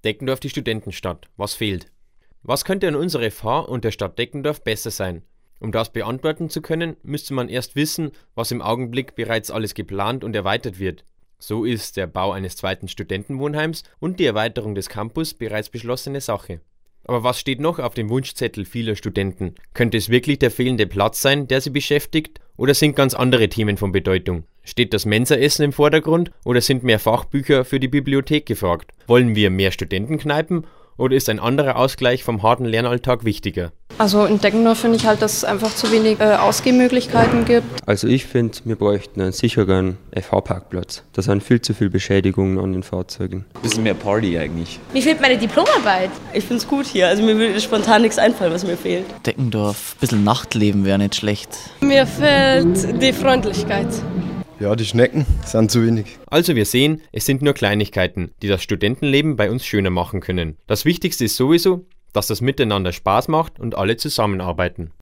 Deckendorf die Studentenstadt. Was fehlt? Was könnte an unserer FH und der Stadt Deckendorf besser sein? Um das beantworten zu können, müsste man erst wissen, was im Augenblick bereits alles geplant und erweitert wird. So ist der Bau eines zweiten Studentenwohnheims und die Erweiterung des Campus bereits beschlossene Sache. Aber was steht noch auf dem Wunschzettel vieler Studenten? Könnte es wirklich der fehlende Platz sein, der sie beschäftigt? Oder sind ganz andere Themen von Bedeutung? Steht das Mensaessen im Vordergrund oder sind mehr Fachbücher für die Bibliothek gefragt? Wollen wir mehr Studentenkneipen oder ist ein anderer Ausgleich vom harten Lernalltag wichtiger? Also in Deckendorf finde ich halt, dass es einfach zu wenig Ausgehmöglichkeiten gibt. Also ich finde, wir bräuchten einen sicheren FH-Parkplatz. Da sind viel zu viele Beschädigungen an den Fahrzeugen. Ein bisschen mehr Party eigentlich. Mir fehlt meine Diplomarbeit. Ich finde es gut hier, also mir würde spontan nichts einfallen, was mir fehlt. Deckendorf, ein bisschen Nachtleben wäre nicht schlecht. Mir fehlt die Freundlichkeit. Ja, die Schnecken sind zu wenig. Also wir sehen, es sind nur Kleinigkeiten, die das Studentenleben bei uns schöner machen können. Das Wichtigste ist sowieso, dass das Miteinander Spaß macht und alle zusammenarbeiten.